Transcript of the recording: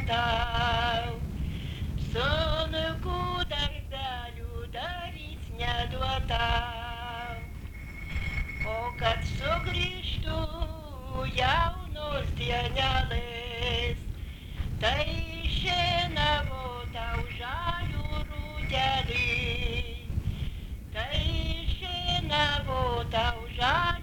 tau. Sunku darbelių darys neduotau. O kad sugrįžtų jaunos dienelės, tai šienavo tau žalių rudelį. Tai šienavo tau žalių